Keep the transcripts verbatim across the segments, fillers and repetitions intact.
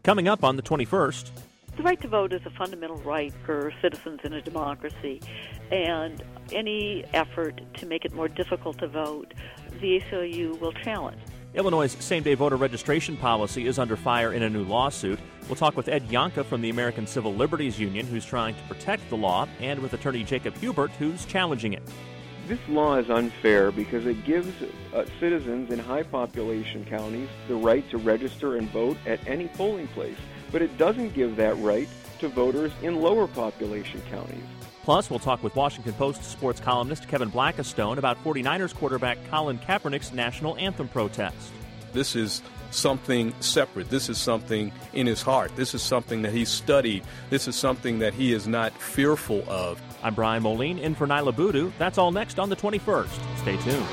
Coming up on the twenty-first. The right to vote is a fundamental right for citizens in a democracy, and any effort to make it more difficult to vote, the A C L U will challenge. Illinois' same-day voter registration policy is under fire in a new lawsuit. We'll talk with Ed Yohnka from the American Civil Liberties Union, who's trying to protect the law, and with attorney Jacob Hubert, who's challenging it. This law is unfair because it gives uh, citizens in high-population counties the right to register and vote at any polling place, but it doesn't give that right to voters in lower-population counties. Plus, we'll talk with Washington Post sports columnist Kevin Blackistone about 49ers quarterback Colin Kaepernick's national anthem protest. This is something separate. This is something in his heart. This is something that he's studied. This is something that he is not fearful of. I'm Brian Moline, in for Nyla Boodoo. That's all next on the twenty-first. Stay tuned.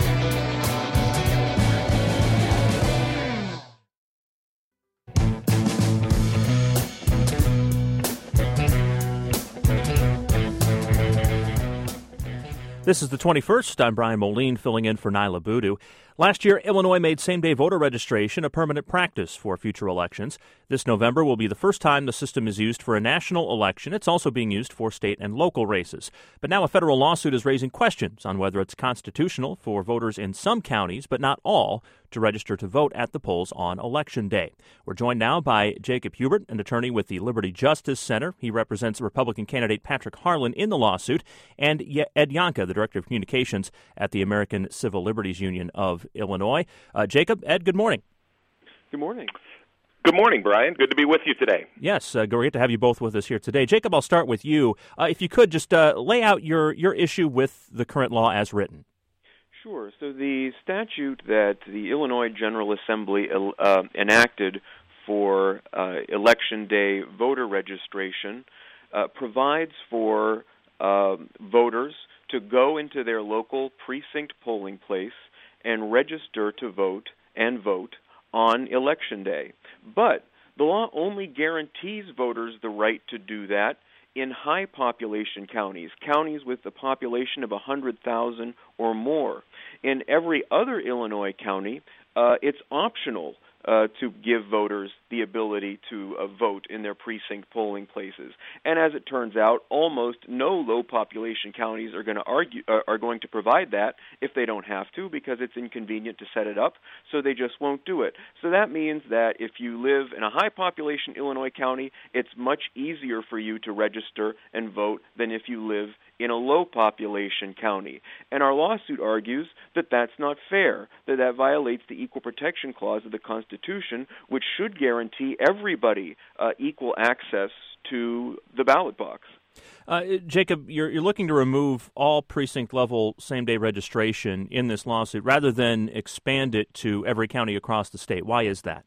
This is the twenty-first. I'm Brian Moline, filling in for Nyla Boodoo. Last year, Illinois made same-day voter registration a permanent practice for future elections. This November will be the first time the system is used for a national election. It's also being used for state and local races. But now a federal lawsuit is raising questions on whether it's constitutional for voters in some counties, but not all, to register to vote at the polls on Election Day. We're joined now by Jacob Hubert, an attorney with the Liberty Justice Center. He represents Republican candidate Patrick Harlan in the lawsuit, and Ed Yohnka, the Director of Communications at the American Civil Liberties Union of Illinois. Uh, Jacob, Ed, good morning. Good morning. Good morning, Brian. Good to be with you today. Yes, uh, great to have you both with us here today. Jacob, I'll start with you. Uh, if you could just uh, lay out your, your issue with the current law as written. Sure. So the statute that the Illinois General Assembly uh, enacted for uh, Election Day voter registration uh, provides for uh, voters to go into their local precinct polling place and register to vote and vote on Election Day. But the law only guarantees voters the right to do that in high-population counties, counties with a population of one hundred thousand or more. In every other Illinois county, uh, it's optional uh, to give voters the ability to uh, vote in their precinct polling places. And as it turns out, almost no low-population counties are going to argue uh, are going to provide that if they don't have to, because it's inconvenient to set it up, so they just won't do it. So that means that if you live in a high-population Illinois county, it's much easier for you to register and vote than if you live in a low-population county. And our lawsuit argues that that's not fair, that that violates the Equal Protection Clause of the Constitution, which should guarantee everybody uh, equal access to the ballot box. Uh, Jacob, you're, you're looking to remove all precinct-level same-day registration in this lawsuit rather than expand it to every county across the state. Why is that?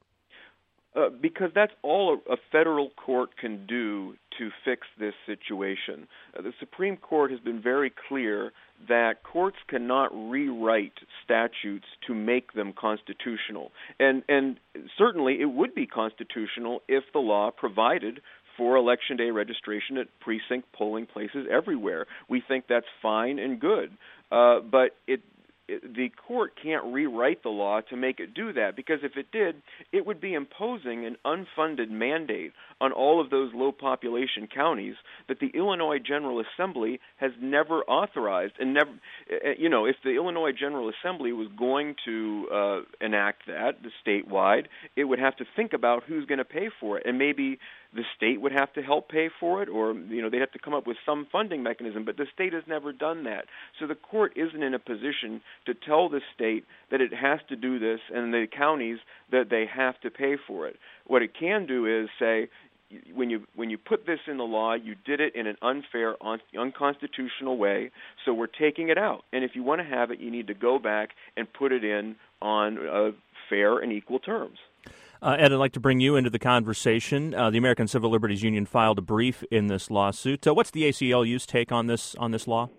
Uh, because that's all a, a federal court can do to fix this situation. Uh, the Supreme Court has been very clear that courts cannot rewrite statutes to make them constitutional. And, and certainly it would be constitutional if the law provided for Election Day registration at precinct polling places everywhere. We think that's fine and good. Uh, but it the court can't rewrite the law to make it do that, because if it did, it would be imposing an unfunded mandate on all of those low-population counties that the Illinois General Assembly has never authorized. And never, you know, if the Illinois General Assembly was going to uh, enact that, the statewide, it would have to think about who's going to pay for it, and maybe the state would have to help pay for it, or you know they'd have to come up with some funding mechanism, but the state has never done that. So the court isn't in a position to tell the state that it has to do this and the counties that they have to pay for it. What it can do is say, when you when you put this in the law, you did it in an unfair, un- unconstitutional way, so we're taking it out. And if you want to have it, you need to go back and put it in on uh, fair and equal terms. Uh, Ed, I'd like to bring you into the conversation. Uh, the American Civil Liberties Union filed a brief in this lawsuit. Uh, what's the A C L U's take on this on this law?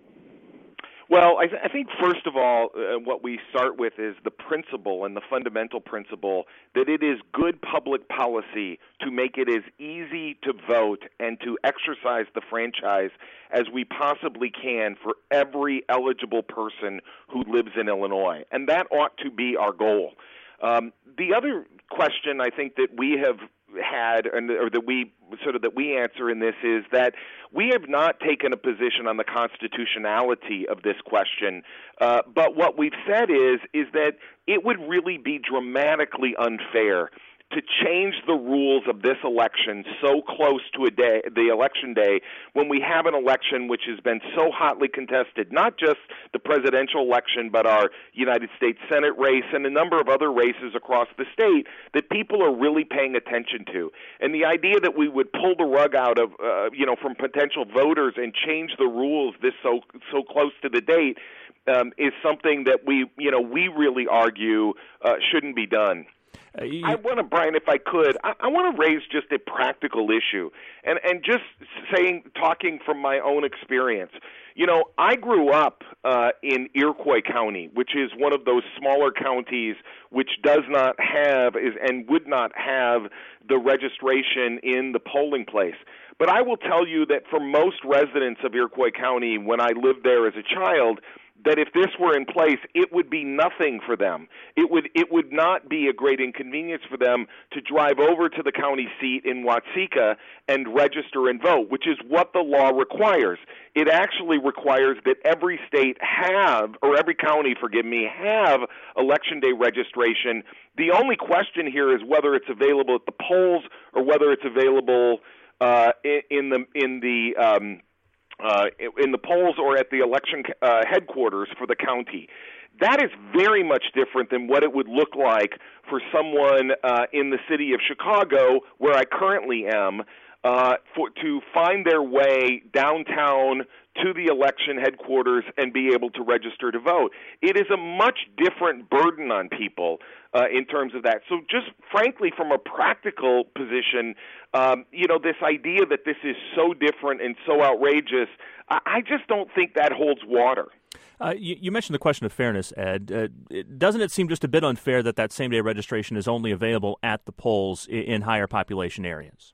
Well, I, th- I think first of all, uh, what we start with is the principle and the fundamental principle that it is good public policy to make it as easy to vote and to exercise the franchise as we possibly can for every eligible person who lives in Illinois. And that ought to be our goal. Um, the other question I think that we have had, and or that we sort of that we answer in this is that we have not taken a position on the constitutionality of this question. Uh, but what we've said is is that it would really be dramatically unfair to change the rules of this election so close to a day, the election day, when we have an election which has been so hotly contested, not just the presidential election, but our United States Senate race and a number of other races across the state that people are really paying attention to. And the idea that we would pull the rug out of, uh, you know, from potential voters and change the rules this so so close to the date um, is something that we, you know, we really argue uh, shouldn't be done. Uh, you... I want to, Brian, if I could, I, I want to raise just a practical issue, and and just saying, talking from my own experience. You know, I grew up uh, in Iroquois County, which is one of those smaller counties which does not have is and would not have the registration in the polling place. But I will tell you that for most residents of Iroquois County, when I lived there as a child, that if this were in place, it would be nothing for them. It would it would not be a great inconvenience for them to drive over to the county seat in Watseka and register and vote, which is what the law requires. It actually requires that every state have, or every county, forgive me, have election day registration. The only question here is whether it's available at the polls or whether it's available uh, in, in the in the um, Uh, in the polls or at the election uh, headquarters for the county. That is very much different than what it would look like for someone uh, in the city of Chicago, where I currently am, uh, for, to find their way downtown to the election headquarters and be able to register to vote. It is a much different burden on people uh, in terms of that. So just frankly, from a practical position, um, you know, this idea that this is so different and so outrageous, I, I just don't think that holds water. Uh, you, you mentioned the question of fairness, Ed. Uh, it, doesn't it seem just a bit unfair that that same-day registration is only available at the polls in, in higher population areas?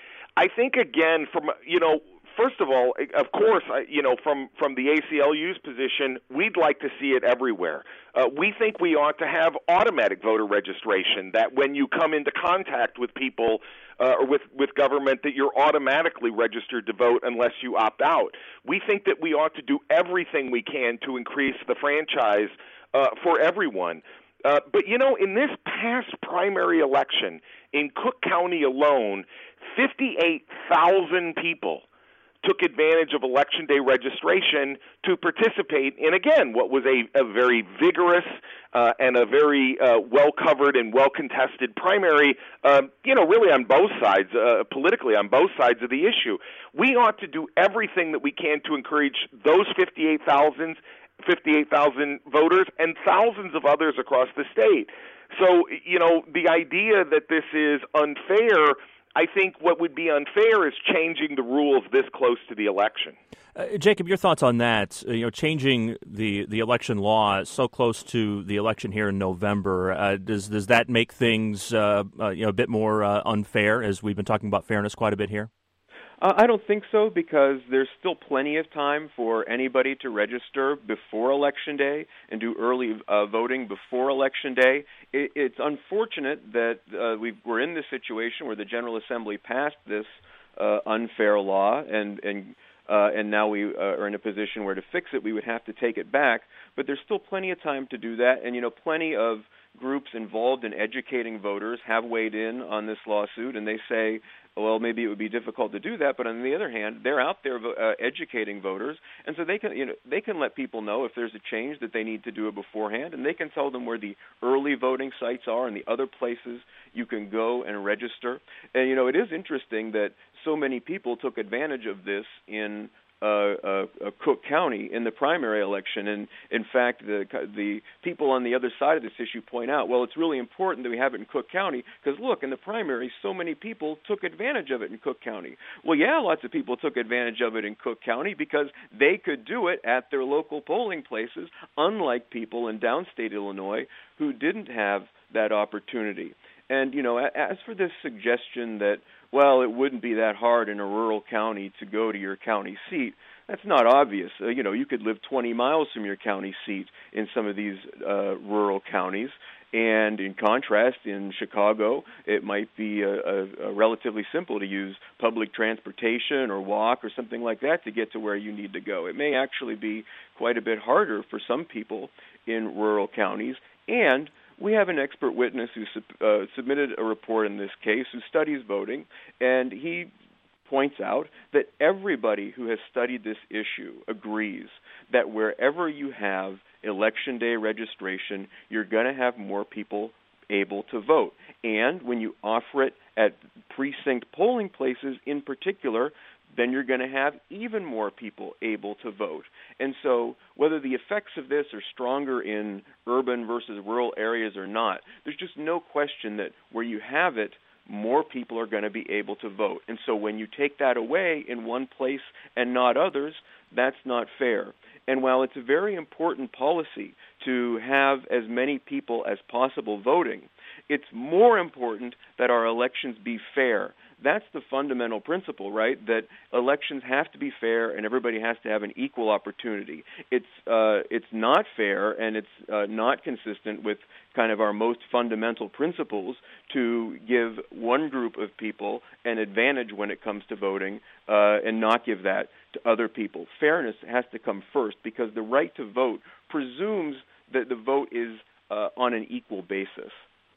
I think, again, from, you know, first of all, of course, you know, from, from the A C L U's position, we'd like to see it everywhere. Uh, we think we ought to have automatic voter registration, that when you come into contact with people uh, or with, with government, that you're automatically registered to vote unless you opt out. We think that we ought to do everything we can to increase the franchise uh, for everyone. Uh, but, you know, in this past primary election, in Cook County alone, fifty-eight thousand people took advantage of Election Day registration to participate in, again, what was a, a very vigorous uh, and a very uh, well-covered and well-contested primary, uh, you know, really on both sides, uh, politically on both sides of the issue. We ought to do everything that we can to encourage those fifty-eight thousand voters and thousands of others across the state. So, you know, the idea that this is unfair, I think what would be unfair is changing the rules this close to the election. Uh, Jacob, your thoughts on that? Uh, you know, changing the, the election law so close to the election here in November, uh, does does that make things uh, uh, you know a bit more uh, unfair? As we've been talking about fairness quite a bit here. Uh, I don't think so, because there's still plenty of time for anybody to register before Election Day and do early uh, voting before Election Day. It, it's unfortunate that uh, we we're in this situation where the General Assembly passed this uh, unfair law, and and uh, and now we uh, are in a position where to fix it, we would have to take it back. But there's still plenty of time to do that, and you know, plenty of groups involved in educating voters have weighed in on this lawsuit, and they say, well, maybe it would be difficult to do that, but on the other hand, they're out there uh, educating voters, and so they can, you know, they can let people know if there's a change that they need to do it beforehand, and they can tell them where the early voting sites are and the other places you can go and register. And you know, it is interesting that so many people took advantage of this in Uh, uh, uh, Cook County in the primary election, and in fact, the the people on the other side of this issue point out, well, it's really important that we have it in Cook County because look, in the primary, so many people took advantage of it in Cook County. Well, yeah, lots of people took advantage of it in Cook County because they could do it at their local polling places, unlike people in downstate Illinois who didn't have that opportunity. And you know, as for this suggestion that, well, it wouldn't be that hard in a rural county to go to your county seat, that's not obvious. Uh, you know, you could live twenty miles from your county seat in some of these uh, rural counties, And in contrast, in Chicago, it might be a, a, a relatively simple to use public transportation or walk or something like that to get to where you need to go. It may actually be quite a bit harder for some people in rural counties. And we have an expert witness who sub- uh, submitted a report in this case who studies voting, and he points out that everybody who has studied this issue agrees that wherever you have Election Day registration, you're going to have more people able to vote. And when you offer it at precinct polling places in particular, then you're going to have even more people able to vote. And so whether the effects of this are stronger in urban versus rural areas or not, there's just no question that where you have it, more people are going to be able to vote. And so when you take that away in one place and not others, that's not fair. And while it's a very important policy to have as many people as possible voting, it's more important that our elections be fair. That's the fundamental principle, right? That elections have to be fair and everybody has to have an equal opportunity. It's uh, it's not fair and it's uh, not consistent with kind of our most fundamental principles to give one group of people an advantage when it comes to voting uh, and not give that to other people. Fairness has to come first because the right to vote presumes that the vote is uh, on an equal basis.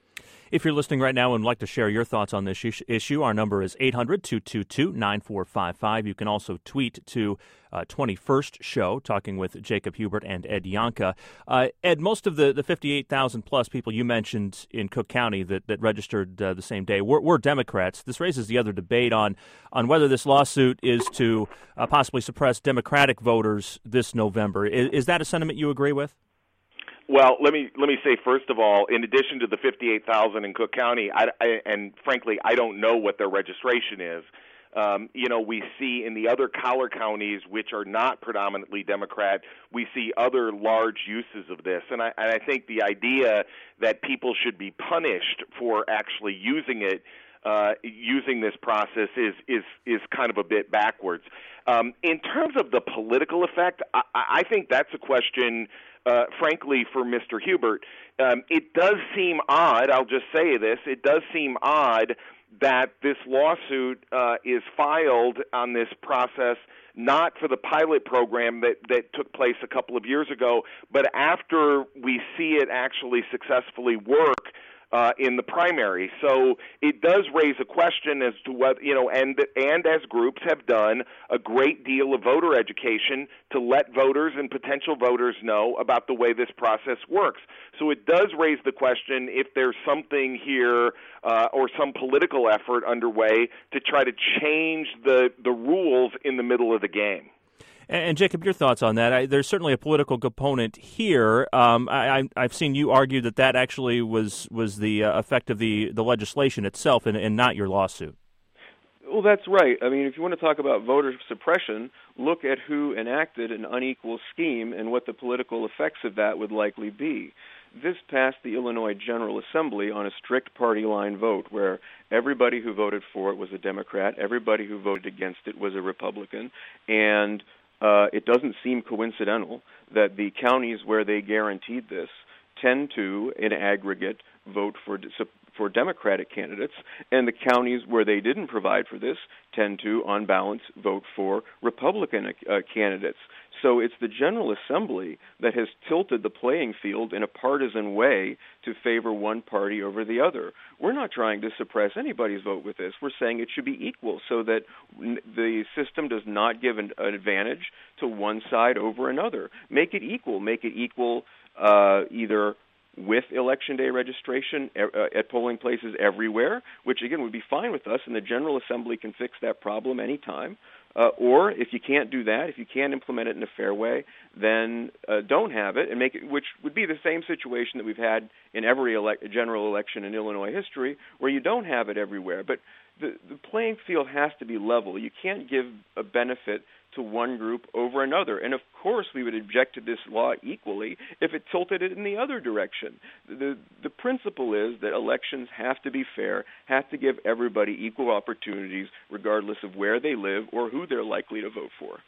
If you're listening right now and would like to share your thoughts on this issue, our number is eight hundred, two two two, nine four five five. You can also tweet to uh, twenty-first Show, talking with Jacob Hubert and Ed Youngkin. Uh, Ed, most of the, the fifty-eight thousand plus people you mentioned in Cook County that, that registered uh, the same day were, were Democrats. This raises the other debate on, on whether this lawsuit is to uh, possibly suppress Democratic voters this November. Is, is that a sentiment you agree with? Well, let me let me say first of all, in addition to the fifty-eight thousand in Cook County, I, I, and frankly, I don't know what their registration is. Um, you know, we see in the other collar counties, which are not predominantly Democrat, we see other large uses of this. And I, and I think the idea that people should be punished for actually using it, uh, using this process is is is kind of a bit backwards. Um, in terms of the political effect, I, I think that's a question. Uh, frankly, for Mister Hubert, um, it does seem odd, I'll just say this, it does seem odd that this lawsuit uh, is filed on this process not for the pilot program that, that took place a couple of years ago, but after we see it actually successfully work Uh, in the primary. So it does raise a question as to whether, you know, and and as groups have done a great deal of voter education to let voters and potential voters know about the way this process works. So it does raise the question if there's something here uh, or some political effort underway to try to change the, the rules in the middle of the game. And, Jacob, your thoughts on that? I, there's certainly a political component here. Um, I, I've seen you argue that that actually was was the uh, effect of the, the legislation itself and, and not your lawsuit. Well, that's right. I mean, if you want to talk about voter suppression, look at who enacted an unequal scheme and what the political effects of that would likely be. This passed the Illinois General Assembly on a strict party line vote where everybody who voted for it was a Democrat, everybody who voted against it was a Republican, and Uh, it doesn't seem coincidental that the counties where they guaranteed this tend to, in aggregate, vote for for Democratic candidates, and the counties where they didn't provide for this tend to, on balance, vote for Republican uh, candidates. So it's the General Assembly that has tilted the playing field in a partisan way to favor one party over the other. We're not trying to suppress anybody's vote with this. We're saying it should be equal so that n- the system does not give an, an advantage to one side over another. Make it equal. Make it equal uh, either with Election Day registration uh, at polling places everywhere, which, again, would be fine with us, and the General Assembly can fix that problem anytime. Uh, or if you can't do that, if you can't implement it in a fair way, then uh, don't have it and make it, which would be the same situation that we've had in every ele- general election in Illinois history, where you don't have it everywhere. But the, the playing field has to be level. You can't give a benefit to one group over another. And of course we would object to this law equally if it tilted it in the other direction. The the principle is that elections have to be fair, have to give everybody equal opportunities regardless of where they live or who they're likely to vote for.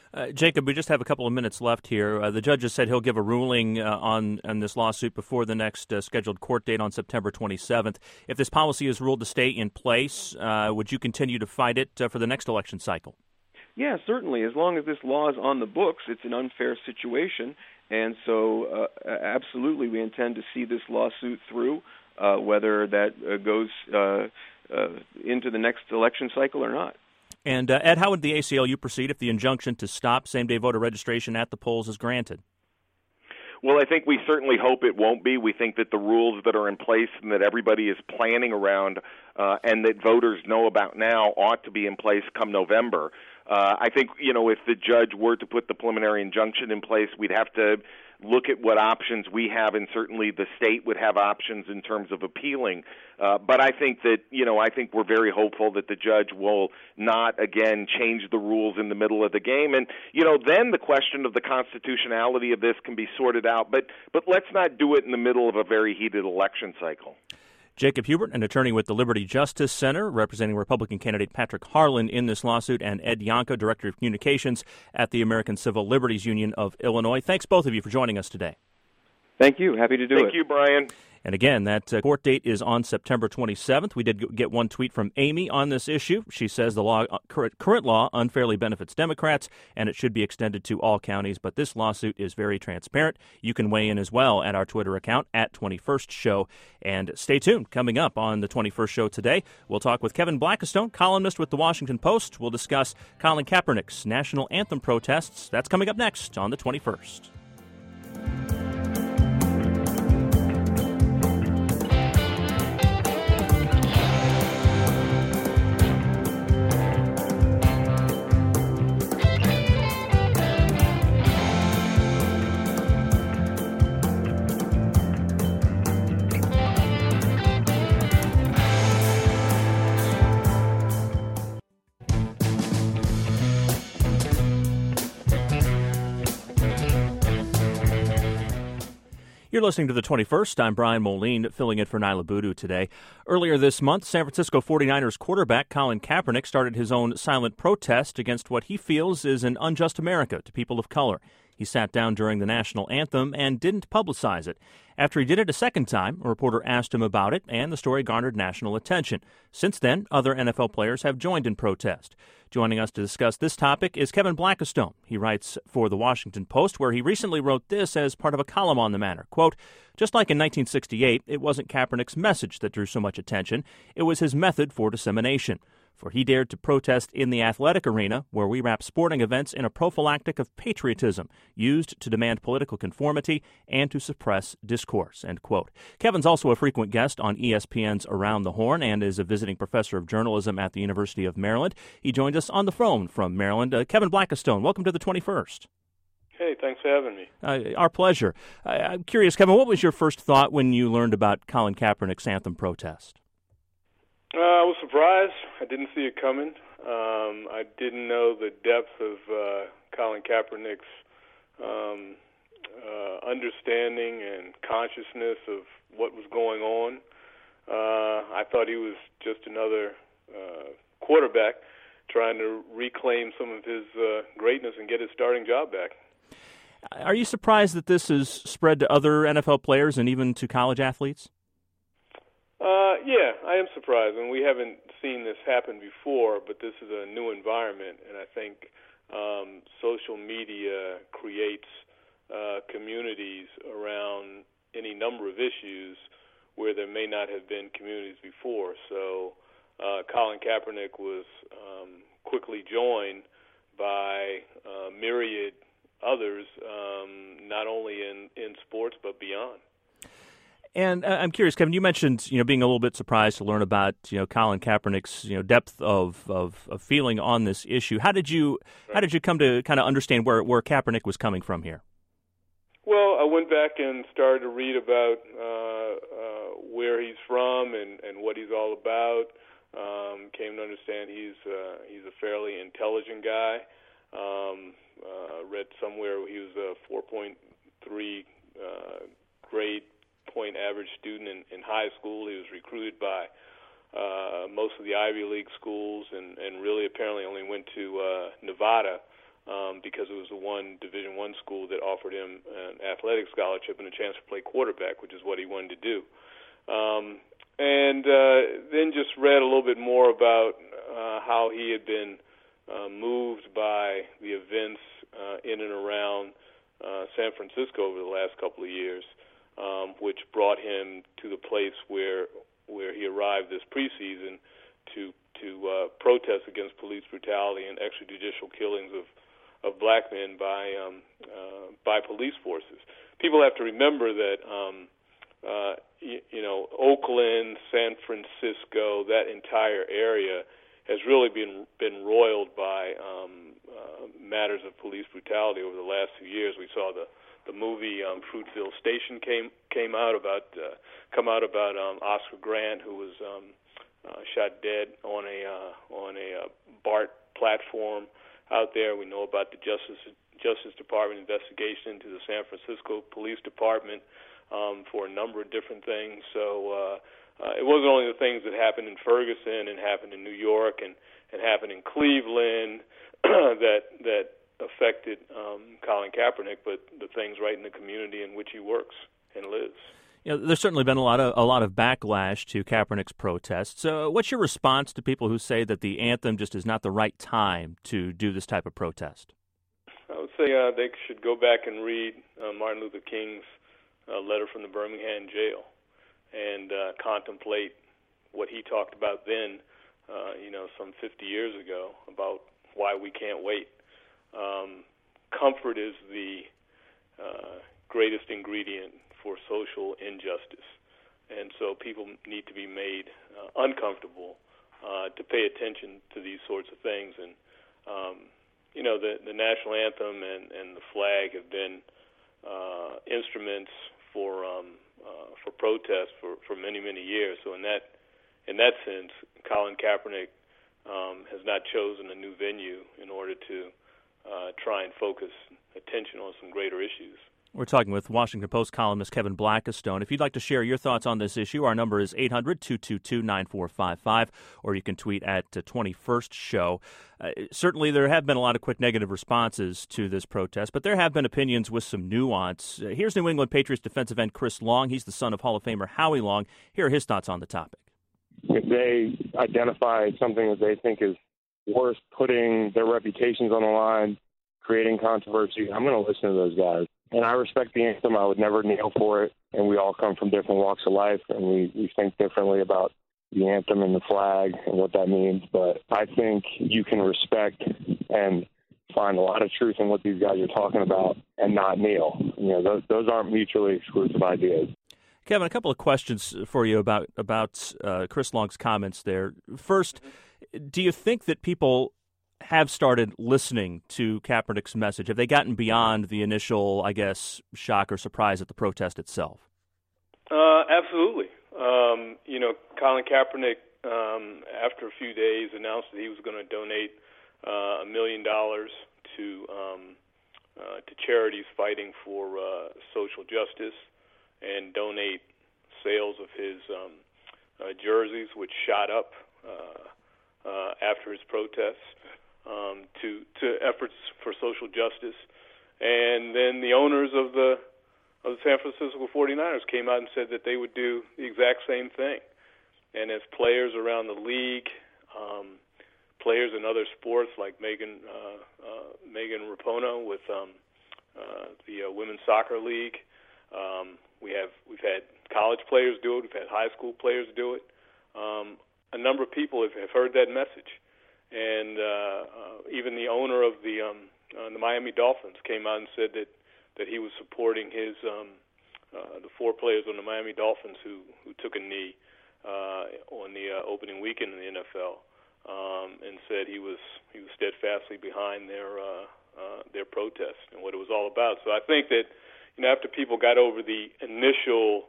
Uh, Jacob, we just have a couple of minutes left here. Uh, the judge has said he'll give a ruling uh, on, on this lawsuit before the next uh, scheduled court date on September twenty-seventh. If this policy is ruled to stay in place, uh, would you continue to fight it uh, for the next election cycle? Yeah, certainly. As long as this law is on the books, it's an unfair situation. And so uh, absolutely we intend to see this lawsuit through, uh, whether that uh, goes uh, uh, into the next election cycle or not. And, uh, Ed, how would the A C L U proceed if the injunction to stop same-day voter registration at the polls is granted? Well, I think we certainly hope it won't be. We think that the rules that are in place and that everybody is planning around uh, and that voters know about now ought to be in place come November. Uh, I think, you know, if the judge were to put the preliminary injunction in place, we'd have to look at what options we have, and certainly the state would have options in terms of appealing. Uh, but I think that, you know, I think we're very hopeful that the judge will not, again, change the rules in the middle of the game. And, you know, then the question of the constitutionality of this can be sorted out. But, but let's not do it in the middle of a very heated election cycle. Jacob Hubert, an attorney with the Liberty Justice Center, representing Republican candidate Patrick Harlan in this lawsuit, and Ed Yohnka, Director of Communications at the American Civil Liberties Union of Illinois. Thanks, both of you, for joining us today. Thank you. Happy to do Thank it. you, Brian. And again, that uh, court date is on September twenty-seventh. We did get one tweet from Amy on this issue. She says the law, uh, current, current law unfairly benefits Democrats, and it should be extended to all counties. But this lawsuit is very transparent. You can weigh in as well at our Twitter account, at twenty-first show. And stay tuned. Coming up on the twenty-first show today, we'll talk with Kevin Blackistone, columnist with The Washington Post. We'll discuss Colin Kaepernick's national anthem protests. That's coming up next on the twenty-first. You're listening to the twenty-first. I'm Brian Moline, filling in for Nyla Boodoo today. Earlier this month, San Francisco forty-niners quarterback Colin Kaepernick started his own silent protest against what he feels is an unjust America to people of color. He sat down during the national anthem and didn't publicize it. After he did it a second time, a reporter asked him about it, and the story garnered national attention. Since then, other N F L players have joined in protest. Joining us to discuss this topic is Kevin Blackistone. He writes for The Washington Post, where he recently wrote this as part of a column on the matter. Quote, just like in nineteen sixty-eight, it wasn't Kaepernick's message that drew so much attention. It was his method for dissemination. For he dared to protest in the athletic arena, where we wrap sporting events in a prophylactic of patriotism, used to demand political conformity and to suppress discourse, end quote. Kevin's also a frequent guest on E S P N's Around the Horn and is a visiting professor of journalism at the University of Maryland. He joined us on the phone from Maryland. Uh, Kevin Blackistone, welcome to the twenty-first. Hey, thanks for having me. Uh, our pleasure. Uh, I'm curious, Kevin, what was your first thought when you learned about Colin Kaepernick's anthem protest? Uh, I was surprised. I didn't see it coming. Um, I didn't know the depth of uh, Colin Kaepernick's um, uh, understanding and consciousness of what was going on. Uh, I thought he was just another uh, quarterback trying to reclaim some of his uh, greatness and get his starting job back. Are you surprised that this is spread to other N F L players and even to college athletes? Uh, yeah, I am surprised, and we haven't seen this happen before, but this is a new environment, and I think um, social media creates uh, communities around any number of issues where there may not have been communities before. So uh, Colin Kaepernick was um, quickly joined by uh, myriad others, um, not only in, in sports but beyond. And uh, I'm curious, Kevin, you mentioned, you know, being a little bit surprised to learn about, you know, Colin Kaepernick's, you know, depth of, of, of feeling on this issue. How did you right. how did you come to kind of understand where, where Kaepernick was coming from here? Well, I went back and started to read about uh, uh, where he's from and, and what he's all about. Um, came to understand he's uh, he's a fairly intelligent guy. Um, uh, read somewhere he was a four point three uh, grade point average student in, in high school. He was recruited by uh, most of the Ivy League schools and, and really apparently only went to uh, Nevada um, because it was the one Division One school that offered him an athletic scholarship and a chance to play quarterback, which is what he wanted to do. Um, and uh, then just read a little bit more about uh, how he had been uh, moved by the events uh, in and around uh, San Francisco over the last couple of years, um, which brought him to the place where where he arrived this preseason to to uh, protest against police brutality and extrajudicial killings of, of black men by um, uh, by police forces. People have to remember that um, uh, you, you know Oakland, San Francisco, that entire area has really been been roiled by um, uh, matters of police brutality over the last few years. We saw the the movie um, Fruitville Station came came out about uh, come out about um, Oscar Grant, who was um, uh, shot dead on a uh, on a uh, BART platform out there. We know about the Justice Justice Department investigation into the San Francisco Police Department um, for a number of different things. So. Uh, Uh, it wasn't only the things that happened in Ferguson and happened in New York and, and happened in Cleveland that that affected um, Colin Kaepernick, but the things right in the community in which he works and lives. You know, there's certainly been a lot of a lot of backlash to Kaepernick's protests. So, what's your response to people who say that the anthem just is not the right time to do this type of protest? I would say uh, they should go back and read uh, Martin Luther King's uh, letter from the Birmingham jail and uh, contemplate what he talked about then, uh, you know, some fifty years ago, about why we can't wait. Um, comfort is the uh, greatest ingredient for social injustice, and so people need to be made uh, uncomfortable uh, to pay attention to these sorts of things. And, um, you know, the, the national anthem and, and the flag have been uh, instruments for um, Uh, for protest for, for many, many years. So in that in that sense, Colin Kaepernick um, has not chosen a new venue in order to uh, try and focus attention on some greater issues. We're talking with Washington Post columnist Kevin Blackistone. If you'd like to share your thoughts on this issue, our number is eight hundred, two two two, nine four five five, or you can tweet at uh, twenty-first show. Uh, certainly there have been a lot of quick negative responses to this protest, but there have been opinions with some nuance. Uh, here's New England Patriots defensive end Chris Long. He's the son of Hall of Famer Howie Long. Here are his thoughts on the topic. If they identify something that they think is worth putting their reputations on the line, creating controversy, I'm going to listen to those guys. And I respect the anthem. I would never kneel for it. And we all come from different walks of life, and we, we think differently about the anthem and the flag and what that means. But I think you can respect and find a lot of truth in what these guys are talking about and not kneel. You know, those, those aren't mutually exclusive ideas. Kevin, a couple of questions for you about, about uh, Chris Long's comments there. First, do you think that people have started listening to Kaepernick's message? Have they gotten beyond the initial, I guess, shock or surprise at the protest itself? Uh, absolutely. Um, you know, Colin Kaepernick, um, after a few days, announced that he was going to donate uh, a million dollars to um, uh, to charities fighting for uh, social justice, and donate sales of his um, uh, jerseys, which shot up uh, uh, after his protests. Um, to to efforts for social justice. And then the owners of the of the San Francisco forty-niners came out and said that they would do the exact same thing. And as players around the league, um, players in other sports like Megan uh, uh, Megan Rapinoe with um, uh, the uh, Women's Soccer League, um, we have we've had college players do it, we've had high school players do it. Um, a number of people have, have heard that message. And uh, uh, even the owner of the um, uh, the Miami Dolphins came out and said that, that he was supporting his um, uh, the four players on the Miami Dolphins who, who took a knee uh, on the uh, opening weekend in the N F L, um, and said he was he was steadfastly behind their uh, uh, their protest and what it was all about. So I think that, you know, after people got over the initial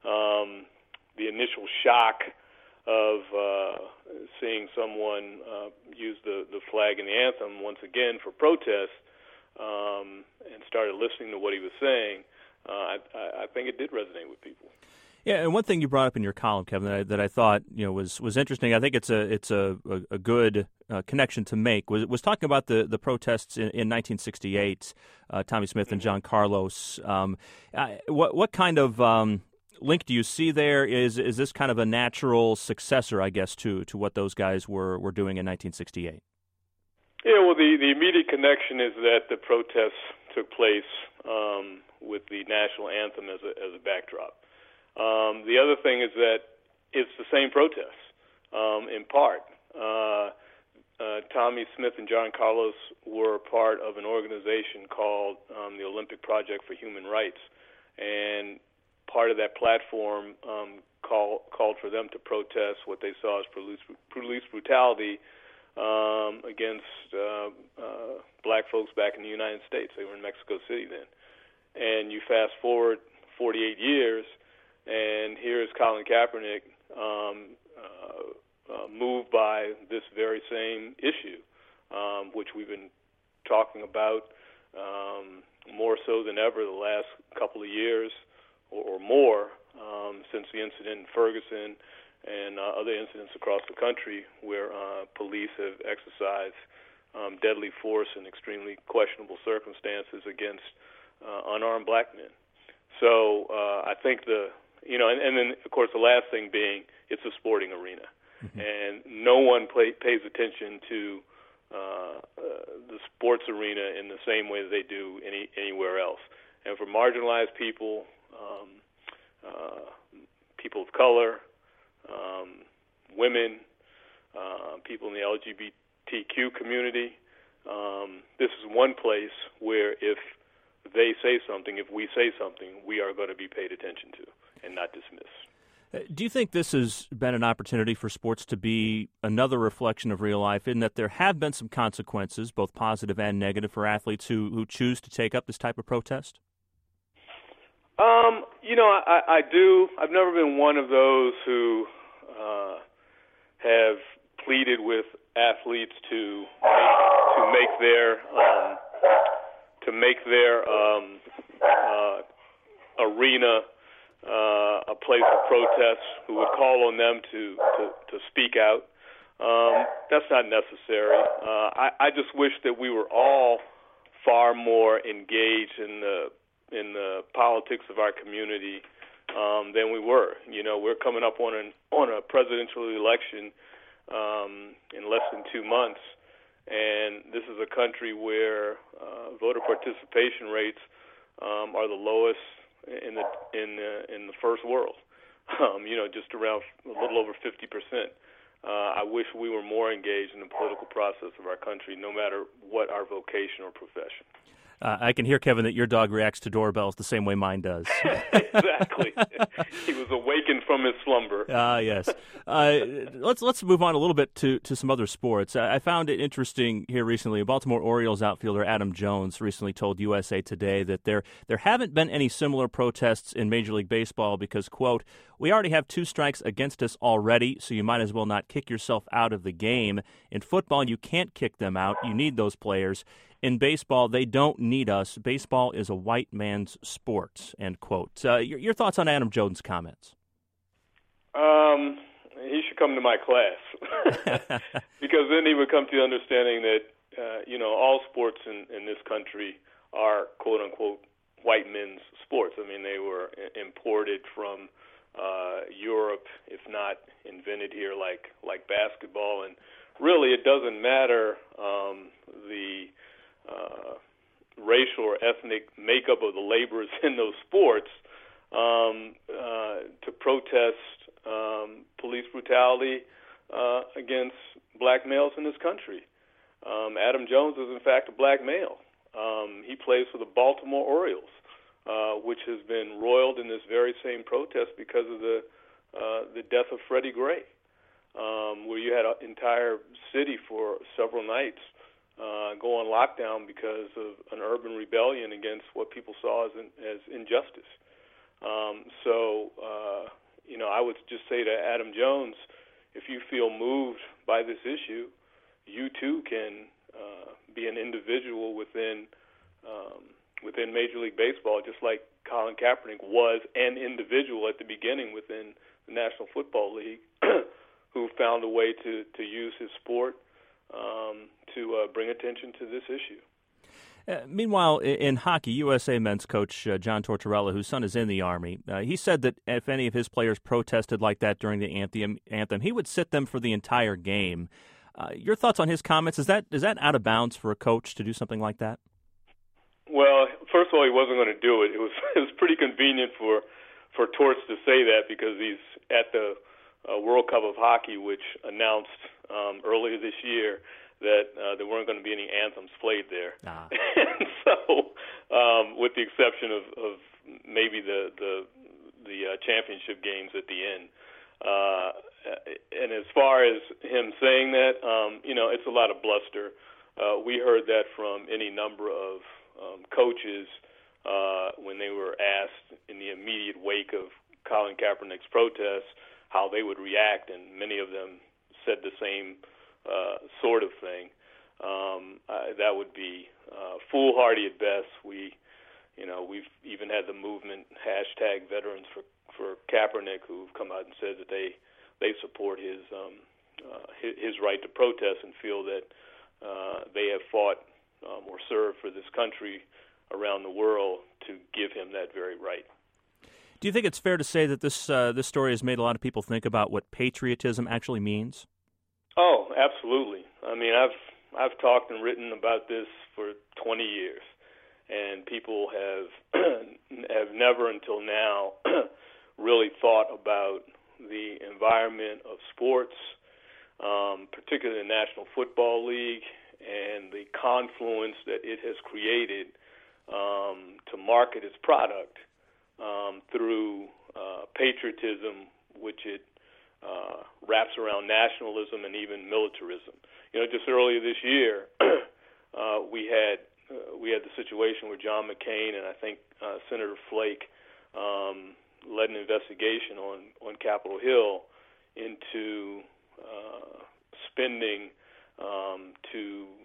um, the initial shock of uh, seeing someone uh, use the, the flag and the anthem once again for protest, um, and started listening to what he was saying, uh, I, I think it did resonate with people. Yeah, and one thing you brought up in your column, Kevin, that I, that I thought you know was, was interesting. I think it's a it's a, a, a good uh, connection to make was was talking about the, the protests in, in nineteen sixty-eight, uh, Tommy Smith and John Carlos. Um, uh, what what kind of um, link do you see there? Is is this kind of a natural successor, I guess, to to what those guys were, were doing in nineteen sixty-eight? Yeah, well, the, the immediate connection is that the protests took place um, with the national anthem as a, as a backdrop. Um, the other thing is that it's the same protests, um, in part. Uh, uh, Tommy Smith and John Carlos were part of an organization called um, the Olympic Project for Human Rights, and part of that platform um, call, called for them to protest what they saw as police, police brutality Um, against uh, uh, black folks back in the United States. They were in Mexico City then. And you fast forward forty-eight years, and here is Colin Kaepernick um, uh, uh, moved by this very same issue, um, which we've been talking about um, more so than ever the last couple of years or, or more um, since the incident in Ferguson and uh, other incidents across the country where uh, police have exercised um, deadly force in extremely questionable circumstances against uh, unarmed black men. So uh, I think the, you know, and, and then, of course, the last thing being it's a sporting arena. Mm-hmm. And no one play, pays attention to uh, uh, the sports arena in the same way that they do any, anywhere else. And for marginalized people, um, uh, people of color, Um, women, uh, people in the L G B T Q community. Um, this is one place where if they say something, if we say something, we are going to be paid attention to and not dismissed. Do you think this has been an opportunity for sports to be another reflection of real life, in that there have been some consequences, both positive and negative, for athletes who, who choose to take up this type of protest? Um, you know, I, I do. I've never been one of those who uh, have pleaded with athletes to make, to make their um, to make their um, uh, arena uh, a place of protest. Who would call on them to to, to speak out. Um, that's not necessary. Uh, I, I just wish that we were all far more engaged in the in the politics of our community um, than we were. You know, we're coming up on an on a presidential election um, in less than two months, and this is a country where uh, voter participation rates um, are the lowest in the in the, in the first world. Um, you know, just around a little over fifty percent. Uh, I wish we were more engaged in the political process of our country, no matter what our vocation or profession. Uh, I can hear, Kevin, that your dog reacts to doorbells the same way mine does. Exactly. He was awakened from his slumber. Ah, uh, yes. Uh, let's let's move on a little bit to, to some other sports. I found it interesting here recently. Baltimore Orioles outfielder Adam Jones recently told U S A Today that there there haven't been any similar protests in Major League Baseball because, quote, we already have two strikes against us already, so you might as well not kick yourself out of the game. In football, you can't kick them out. You need those players. In baseball, they don't need us. Baseball is a white man's sport, end quote. Uh, your, your thoughts on Adam Jones' comments? Um, he should come to my class because then he would come to the understanding that, uh, you know, all sports in, in this country are, quote, unquote, white men's sports. I mean, they were imported from uh, Europe, if not invented here like, like basketball. And really, it doesn't matter um, the Uh, racial or ethnic makeup of the laborers in those sports um, uh, to protest um, police brutality uh, against black males in this country. Um, Adam Jones is, in fact, a black male. Um, he plays for the Baltimore Orioles, uh, which has been roiled in this very same protest because of the uh, the death of Freddie Gray, um, where you had an entire city for several nights Uh, go on lockdown because of an urban rebellion against what people saw as, in, as injustice. Um, so, uh, you know, I would just say to Adam Jones, if you feel moved by this issue, you too can uh, be an individual within um, within Major League Baseball, just like Colin Kaepernick was an individual at the beginning within the National Football League, who found a way to, to use his sport um, to uh, bring attention to this issue. Uh, meanwhile, in hockey, U S A men's coach uh, John Tortorella, whose son is in the Army, uh, he said that if any of his players protested like that during the anthem, anthem he would sit them for the entire game. Uh, your thoughts on his comments? Is that is that out of bounds for a coach to do something like that? Well, first of all, he wasn't going to do it. It was it was pretty convenient for for Torts to say that because he's at the uh, World Cup of Hockey, which announced um, earlier this year that uh, there weren't going to be any anthems played there. Ah. And so, um, with the exception of, of maybe the the, the uh, championship games at the end. Uh, and as far as him saying that, um, you know, it's a lot of bluster. Uh, we heard that from any number of um, coaches uh, when they were asked in the immediate wake of Colin Kaepernick's protests how they would react, and many of them said the same Uh, sort of thing. Um, uh, that would be uh, foolhardy at best. We, you know, we've even had the movement hashtag Veterans for for Kaepernick, who've come out and said that they they support his um, uh, his, his right to protest and feel that uh, they have fought um, or served for this country around the world to give him that very right. Do you think it's fair to say that this uh, this story has made a lot of people think about what patriotism actually means? Oh, absolutely. I mean, I've I've talked and written about this for twenty years, and people have have never until now really thought about the environment of sports, um, particularly the National Football League, and the confluence that it has created um, to market its product um, through uh, patriotism, which it Uh, wraps around nationalism and even militarism. You know, just earlier this year, uh, we had uh, we had the situation where John McCain and I think uh, Senator Flake um, led an investigation on, on Capitol Hill into uh, spending um, to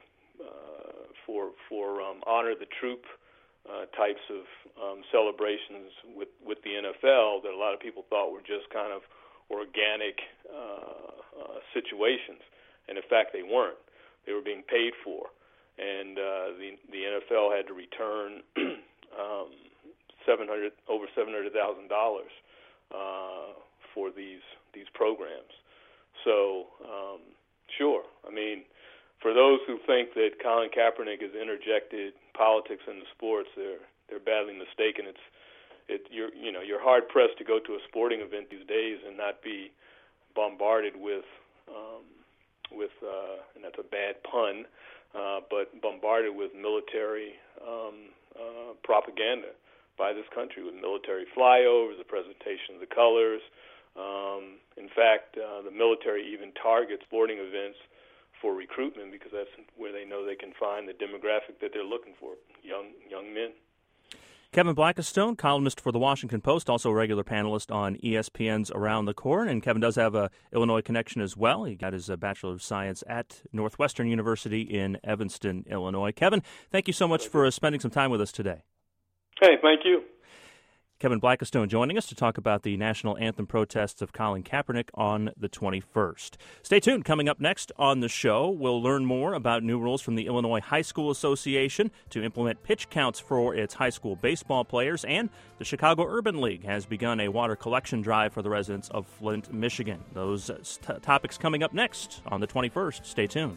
uh, for for um, honor the troop uh, types of um, celebrations with with the N F L that a lot of people thought were just kind of organic uh, uh, situations, and in fact they weren't. They were being paid for, and uh, the the N F L had to return um, seven hundred over seven hundred thousand dollars uh, for these these programs. So um, sure, I mean, for those who think that Colin Kaepernick has interjected politics into sports, they're they're badly mistaken. It's It, you're, you know, you're hard pressed to go to a sporting event these days and not be bombarded with, um, with, uh, and that's a bad pun, uh, but bombarded with military um, uh, propaganda by this country, with military flyovers, the presentation of the colors. Um, in fact, uh, the military even targets sporting events for recruitment because that's where they know they can find the demographic that they're looking for, young young men. Kevin Blackistone, columnist for The Washington Post, also a regular panelist on E S P N's Around the Corn, and Kevin does have a Illinois connection as well. He got his uh, Bachelor of Science at Northwestern University in Evanston, Illinois. Kevin, thank you so much for uh, spending some time with us today. Hey, thank you. Kevin Blackistone joining us to talk about the national anthem protests of Colin Kaepernick on the twenty-first. Stay tuned. Coming up next on the show, we'll learn more about new rules from the Illinois High School Association to implement pitch counts for its high school baseball players, and the Chicago Urban League has begun a water collection drive for the residents of Flint, Michigan. Those t- topics coming up next on the twenty-first. Stay tuned.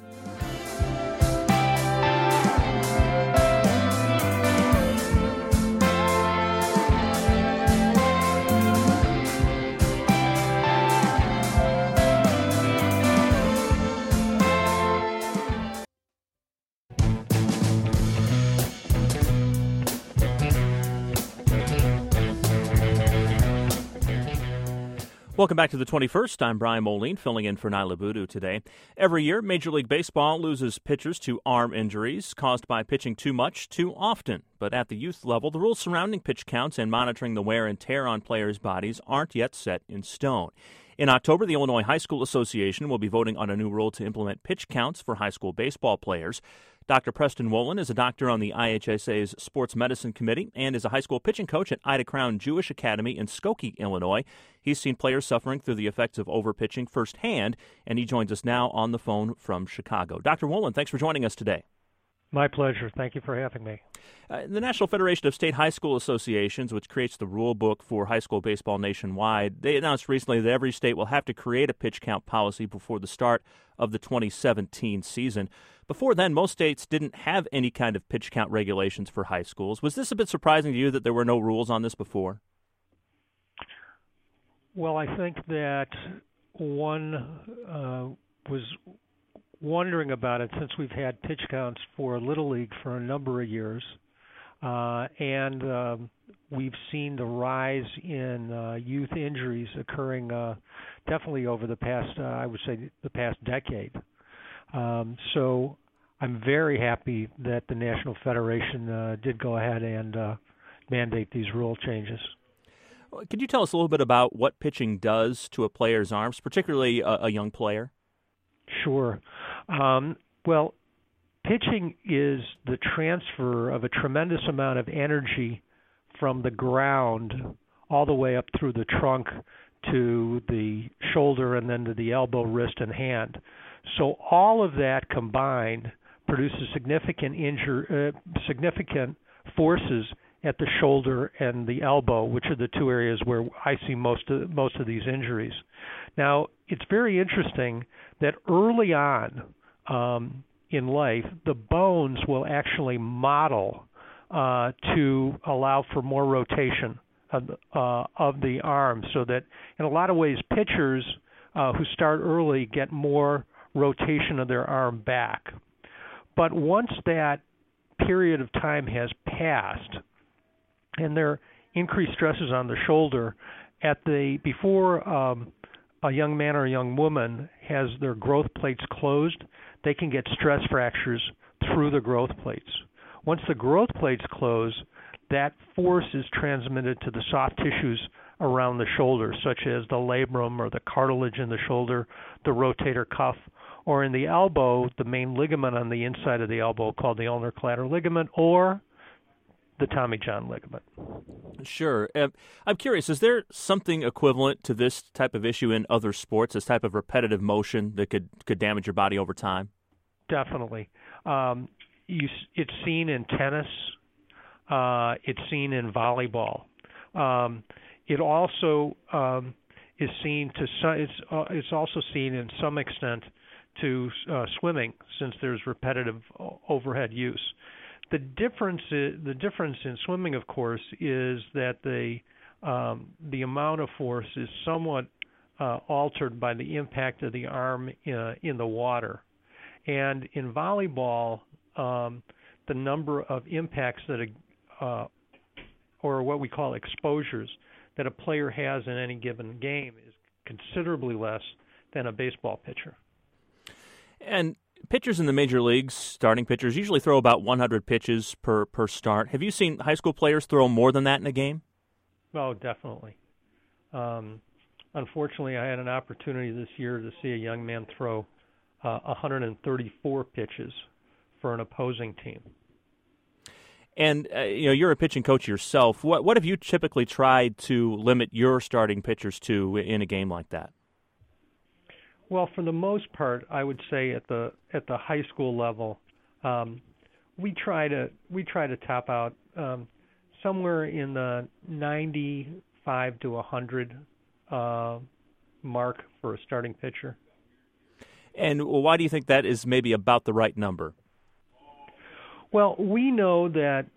Welcome back to the twenty-first. I'm Brian Moline, filling in for Nyla Boodoo today. Every year, Major League Baseball loses pitchers to arm injuries caused by pitching too much too often. But at the youth level, the rules surrounding pitch counts and monitoring the wear and tear on players' bodies aren't yet set in stone. In October, the Illinois High School Association will be voting on a new rule to implement pitch counts for high school baseball players. Doctor Preston Wolin is a doctor on the I H S A's Sports Medicine Committee and is a high school pitching coach at Ida Crown Jewish Academy in Skokie, Illinois. He's seen players suffering through the effects of overpitching firsthand, and he joins us now on the phone from Chicago. Doctor Wolin, thanks for joining us today. My pleasure. Thank you for having me. Uh, the National Federation of State High School Associations, which creates the rule book for high school baseball nationwide, they announced recently that every state will have to create a pitch count policy before the start of the twenty seventeen season. Before then, most states didn't have any kind of pitch count regulations for high schools. Was this a bit surprising to you that there were no rules on this before? Well, I think that one uh, was wondering about it since we've had pitch counts for Little League for a number of years, uh, and um, we've seen the rise in uh, youth injuries occurring uh, definitely over the past, uh, I would say, the past decade. Um, so I'm very happy that the National Federation uh, did go ahead and uh, mandate these rule changes. Could you tell us a little bit about what pitching does to a player's arms, particularly a, a young player? Sure. Um, well, pitching is the transfer of a tremendous amount of energy from the ground all the way up through the trunk to the shoulder and then to the elbow, wrist, and hand. So all of that combined produces significant injur- uh, significant forces at the shoulder and the elbow, which are the two areas where I see most of, most of these injuries. Now, it's very interesting that early on um, in life, the bones will actually model uh, to allow for more rotation of, uh, of the arm, so that in a lot of ways, pitchers uh, who start early get more rotation of their arm back. But once that period of time has passed, and there are increased stresses on the shoulder, at the before um, a young man or a young woman has their growth plates closed, they can get stress fractures through the growth plates. Once the growth plates close, that force is transmitted to the soft tissues around the shoulder, such as the labrum or the cartilage in the shoulder, the rotator cuff, or in the elbow, the main ligament on the inside of the elbow called the ulnar collateral ligament, or the Tommy John ligament. Sure. Uh, I'm curious, is there something equivalent to this type of issue in other sports, this type of repetitive motion that could, could damage your body over time? Definitely. Um, you, it's seen in tennis. Uh, it's seen in volleyball. Um, it also um, is seen to some, it's, uh, it's also seen in some extent to uh, swimming, since there's repetitive overhead use. The difference is, the difference in swimming, of course, is that the um, the amount of force is somewhat uh, altered by the impact of the arm in, in the water. And in volleyball, um, the number of impacts that a, uh, or what we call exposures, that a player has in any given game is considerably less than a baseball pitcher. And pitchers in the major leagues, starting pitchers, usually throw about one hundred pitches per, per start. Have you seen high school players throw more than that in a game? Oh, definitely. Um, unfortunately, I had an opportunity this year to see a young man throw uh, one hundred thirty-four pitches for an opposing team. And uh, you know, you're a pitching coach yourself. What what have you typically tried to limit your starting pitchers to in a game like that? Well, for the most part, I would say at the at the high school level, um, we try to we try to top out um, somewhere in the ninety-five to one hundred uh, mark for a starting pitcher. And why do you think that is maybe about the right number? Well, we know that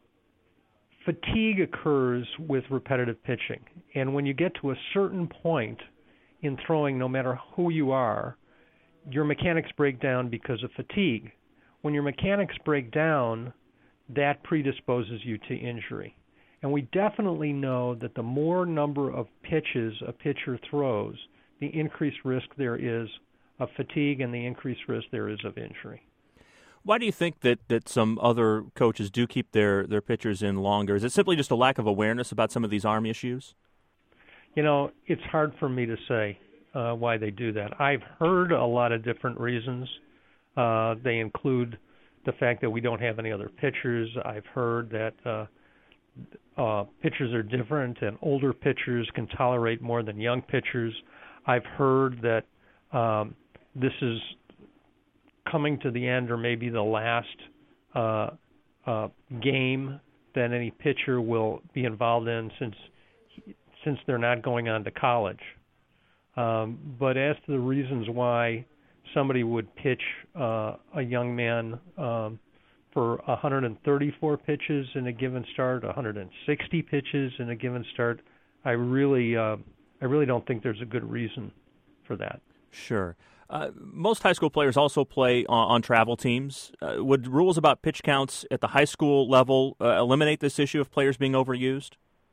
fatigue occurs with repetitive pitching, and when you get to a certain point in throwing, no matter who you are, your mechanics break down because of fatigue. When your mechanics break down, that predisposes you to injury. And we definitely know that the more number of pitches a pitcher throws, the increased risk there is of fatigue and the increased risk there is of injury. Why do you think that, that some other coaches do keep their, their pitchers in longer? Is it simply just a lack of awareness about some of these arm issues? You know, it's hard for me to say. uh, why they do that. I've heard a lot of different reasons. Uh, they include the fact that we don't have any other pitchers. I've heard that uh, uh, pitchers are different and older pitchers can tolerate more than young pitchers. I've heard that um, this is coming to the end or maybe the last uh, uh, game that any pitcher will be involved in since since they're not going on to college. Um, but as to the reasons why somebody would pitch uh, a young man um, for one hundred thirty-four pitches in a given start, one hundred sixty pitches in a given start, I really, uh, I really don't think there's a good reason for that. Sure. Uh, most high school players also play on, on travel teams. Uh, would rules about pitch counts at the high school level uh, eliminate this issue of players being overused?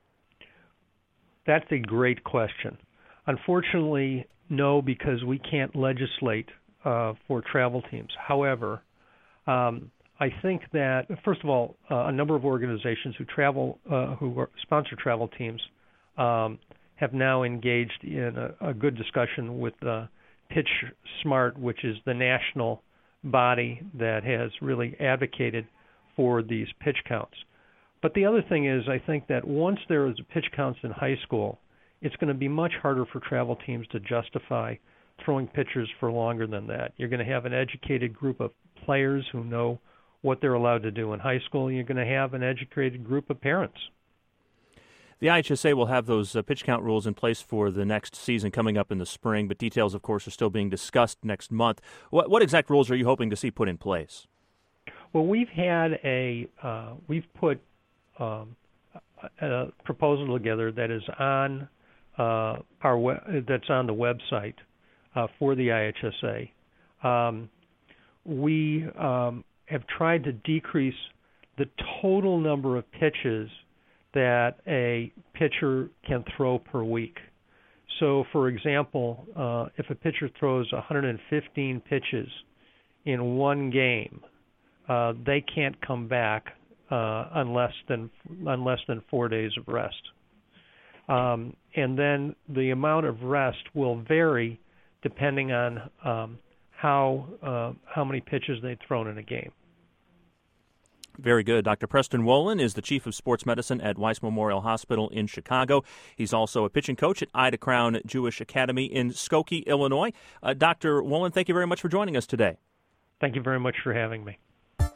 That's a great question. Unfortunately, no, because we can't legislate uh, for travel teams. However, um, I think that, first of all, uh, a number of organizations who travel, uh, who are, sponsor travel teams, um, have now engaged in a, a good discussion with uh, Pitch Smart, which is the national body that has really advocated for these pitch counts. But the other thing is, I think that once there is pitch counts in high school, it's going to be much harder for travel teams to justify throwing pitchers for longer than that. You're going to have an educated group of players who know what they're allowed to do in high school. You're going to have an educated group of parents. The I H S A will have those uh, pitch count rules in place for the next season coming up in the spring, but details, of course, are still being discussed next month. What, what exact rules are you hoping to see put in place? Well, we've had a, uh, we've put um, a, a proposal together that is on uh, our we- that's on the website uh, for the I H S A. Um, we um, have tried to decrease the total number of pitches that a pitcher can throw per week. So, for example, uh, if a pitcher throws one hundred fifteen pitches in one game, uh, they can't come back uh, on less than on less than four days of rest. Um, and then the amount of rest will vary depending on um, how uh, how many pitches they've thrown in a game. Very good. Doctor Preston Wolin is the Chief of Sports Medicine at Weiss Memorial Hospital in Chicago. He's also a pitching coach at Ida Crown Jewish Academy in Skokie, Illinois. Uh, Doctor Wolin, thank you very much for joining us today. Thank you very much for having me.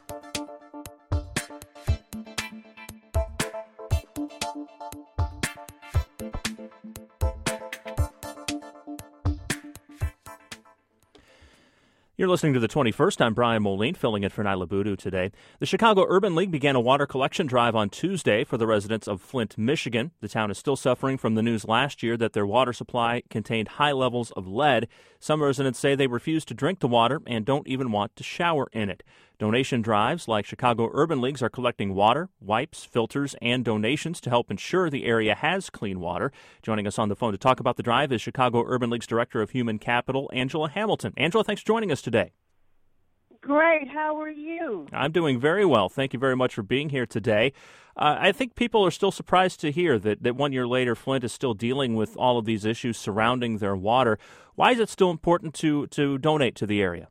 You're listening to the twenty-first. I'm Brian Moline, filling in for Nyla Boodoo today. The Chicago Urban League began a water collection drive on Tuesday for the residents of Flint, Michigan. The town is still suffering from the news last year that their water supply contained high levels of lead. Some residents say they refuse to drink the water and don't even want to shower in it. Donation drives like Chicago Urban Leagues are collecting water, wipes, filters, and donations to help ensure the area has clean water. Joining us on the phone to talk about the drive is Chicago Urban League's Director of Human Capital, Angela Hamilton. Angela, thanks for joining us today. Great. How are you? I'm doing very well. Thank you very much for being here today. Uh, I think people are still surprised to hear that, that one year later Flint is still dealing with all of these issues surrounding their water. Why is it still important to, to donate to the area?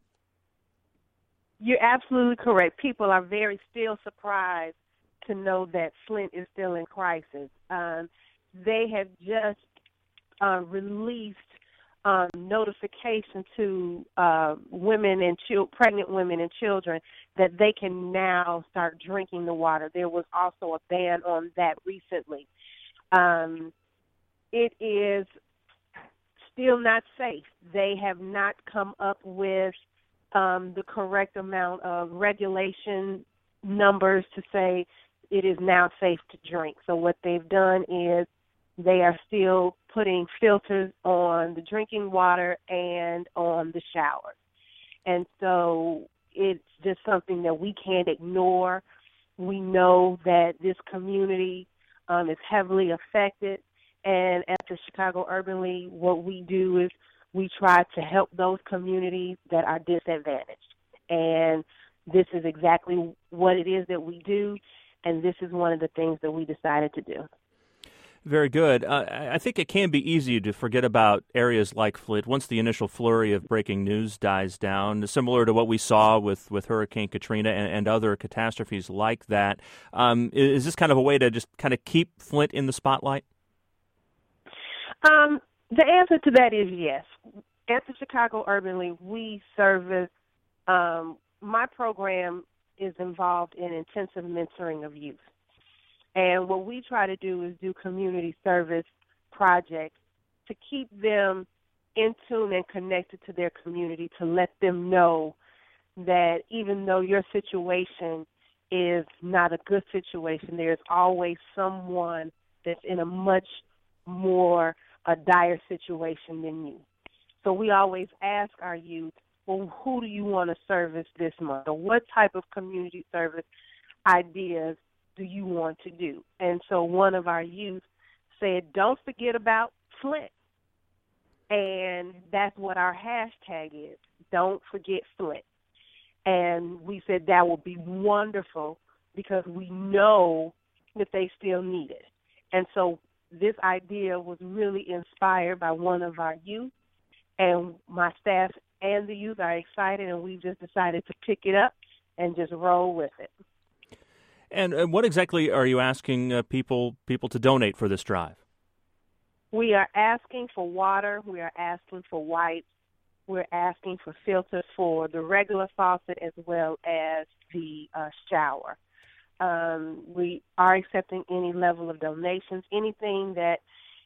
You're absolutely correct. People are very still surprised to know that Flint is still in crisis. Um, they have just uh, released um, notification to uh, women and chil- pregnant women and children that they can now start drinking the water. There was also a ban on that recently. Um, it is still not safe. They have not come up with Um, the correct amount of regulation numbers to say it is now safe to drink. So what they've done is they are still putting filters on the drinking water and on the showers. And so it's just something that we can't ignore. We know that this community um, is heavily affected. And at the Chicago Urban League, what we do is we try to help those communities that are disadvantaged. And this is exactly what it is that we do, and this is one of the things that we decided to do. Very good. Uh, I think it can be easy to forget about areas like Flint once the initial flurry of breaking news dies down, similar to what we saw with, with Hurricane Katrina and, and other catastrophes like that. Um, is this kind of a way to just kind of keep Flint in the spotlight? Um, the answer to that is yes. At the Chicago Urban League, we service, um, my program is involved in intensive mentoring of youth. And what we try to do is do community service projects to keep them in tune and connected to their community, to let them know that even though your situation is not a good situation, there's always someone that's in a much more a dire situation than you. So we always ask our youth, well, who do you want to service this month? Or what type of community service ideas do you want to do? And so one of our youth said, don't forget about Flint. And that's what our hashtag is, don't forget Flint. And we said that would be wonderful because we know that they still need it. And so this idea was really inspired by one of our youth, and my staff and the youth are excited, and we just decided to pick it up and just roll with it. And uh, what exactly are you asking uh, people people to donate for this drive? We are asking for water. We are asking for wipes. We're asking for filters for the regular faucet as well as the uh, shower. Um, we are accepting any level of donations, anything that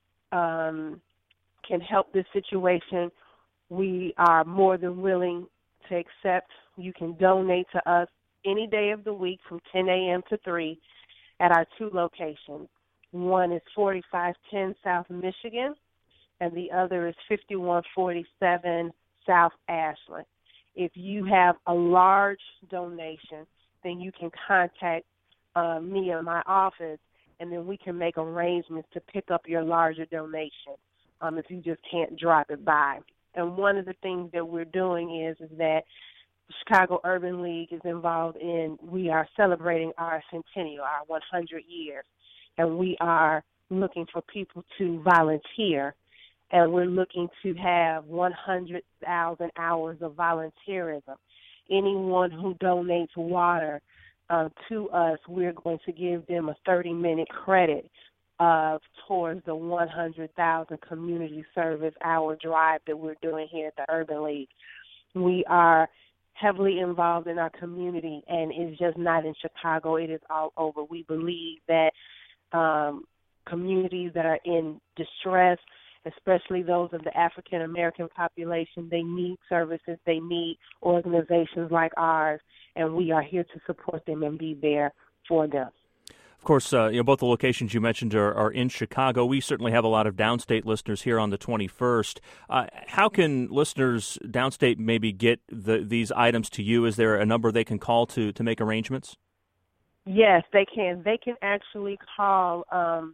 um, can help this situation. We are more than willing to accept. You can donate to us any day of the week from ten a.m. to three at our two locations. One is forty-five ten South Michigan, and the other is fifty-one forty-seven South Ashland. If you have a large donation, then you can contact uh, me or my office, and then we can make arrangements to pick up your larger donation um, if you just can't drop it by. And one of the things that we're doing is, is that the Chicago Urban League is involved in, we are celebrating our centennial, our one hundred years, and we are looking for people to volunteer, and we're looking to have one hundred thousand hours of volunteerism. Anyone who donates water uh, to us, we're going to give them a thirty-minute credit uh, towards the one hundred thousand community service hour drive that we're doing here at the Urban League. We are heavily involved in our community, and it's just not in Chicago. It is all over. We believe that um, communities that are in distress, especially those of the African-American population, they need services, they need organizations like ours, and we are here to support them and be there for them. Of course, uh, you know, both the locations you mentioned are, are in Chicago. We certainly have a lot of downstate listeners here on the twenty-first. Uh, how can listeners downstate maybe get the, these items to you? Is there a number they can call to, to make arrangements? Yes, they can. They can actually call um,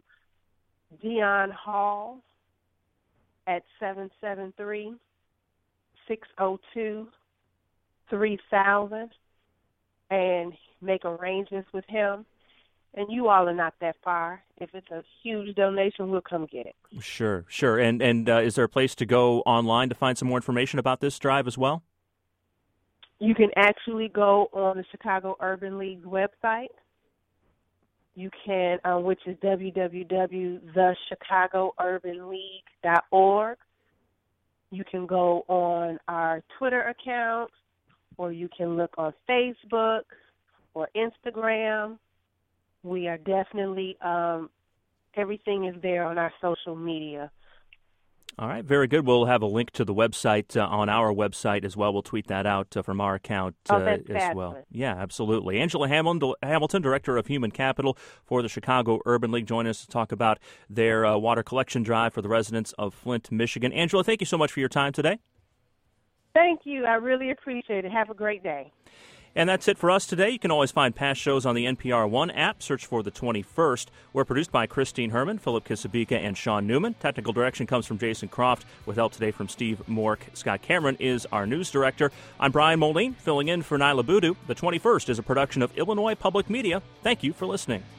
Dion Hall at seven seven three, six zero two, three thousand and make arrangements with him. And you all are not that far. If it's a huge donation, we'll come get it. Sure, sure. And and uh, is there a place to go online to find some more information about this drive as well? You can actually go on the Chicago Urban League's website. You can, uh, which is w w w dot the chicago urban league dot org. You can go on our Twitter account, or you can look on Facebook or Instagram. We are definitely, um, everything is there on our social media. All right, very good. We'll have a link to the website uh, on our website as well. We'll tweet that out uh, from our account uh, oh, that's as fabulous. well. Yeah, absolutely. Angela Hamilton, Hamilton, Director of Human Capital for the Chicago Urban League, joining us to talk about their uh, water collection drive for the residents of Flint, Michigan. Angela, thank you so much for your time today. Thank you. I really appreciate it. Have a great day. And that's it for us today. You can always find past shows on the N P R One app. Search for The twenty-first. We're produced by Christine Herman, Philip Kisabika, and Sean Newman. Technical direction comes from Jason Croft, with help today from Steve Mork. Scott Cameron is our news director. I'm Brian Moline, filling in for Nyla Boodoo. The twenty-first is a production of Illinois Public Media. Thank you for listening.